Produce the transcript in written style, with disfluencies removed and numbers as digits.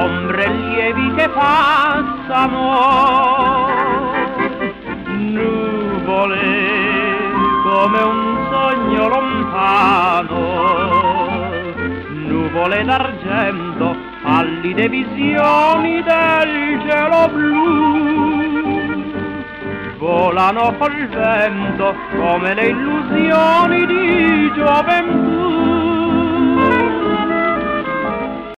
ombre lievi che passano, nuvole come un sogno lontano, nuvole d'argento, pallide visioni del cielo blu, volano col vento come le illusioni di gioventù.